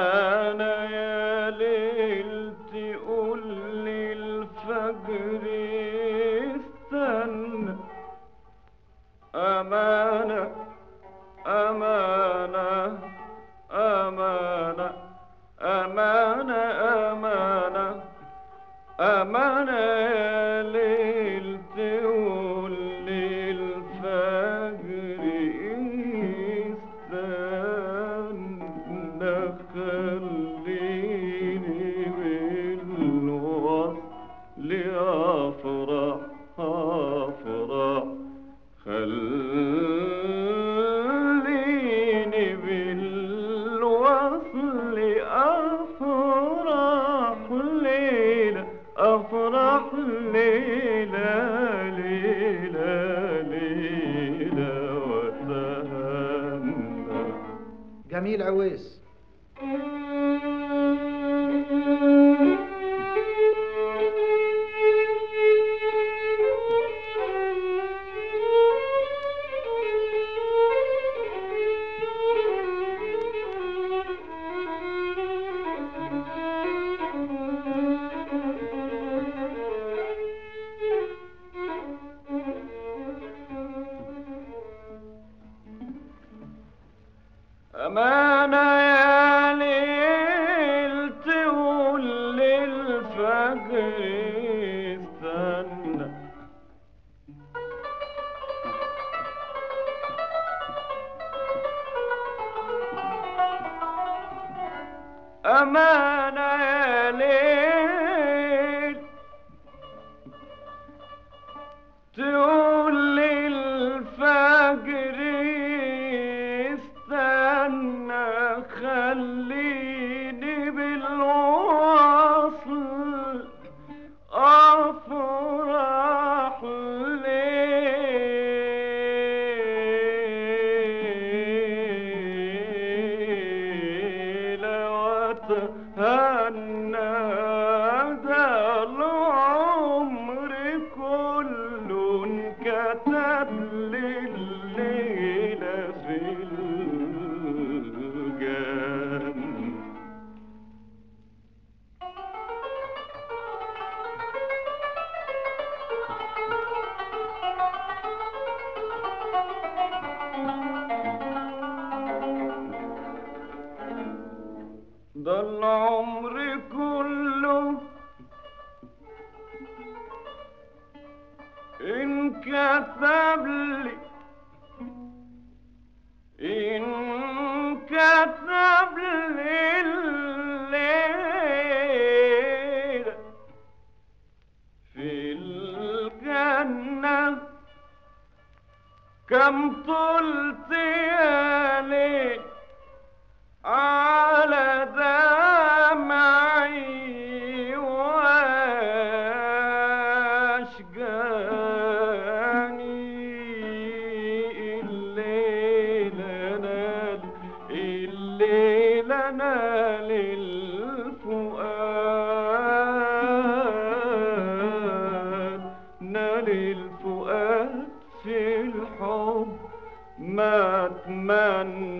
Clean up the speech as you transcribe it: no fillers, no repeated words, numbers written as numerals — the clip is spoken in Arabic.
أمانة يا ليل تقول لي الفجر استنى. أمانة أمانة أمانة أمانة أمانة أمانة يا ليل تقول لي الفجر استنى. خليني بالوصل أفرح أفرح. خليني بالوصل أفرح ليلة أفرح ليلة ليلة ليلة وتهنى. جميل عويس. أمانة يا ليل تقول للفجر استنى. أمانة يا ليل تقول للفجر استنى. خليني بالوصل أفرح ليلة وتهنى. ده العمر كله انكتب لليلة في الجنة. ده العمر كله انكتب لي انكتب لي الليلة في الجنة. كم طلت يا ليل على دمعي واشجاني. الليلة نال الفؤاد نال الفؤاد في الحب ما اتمنى.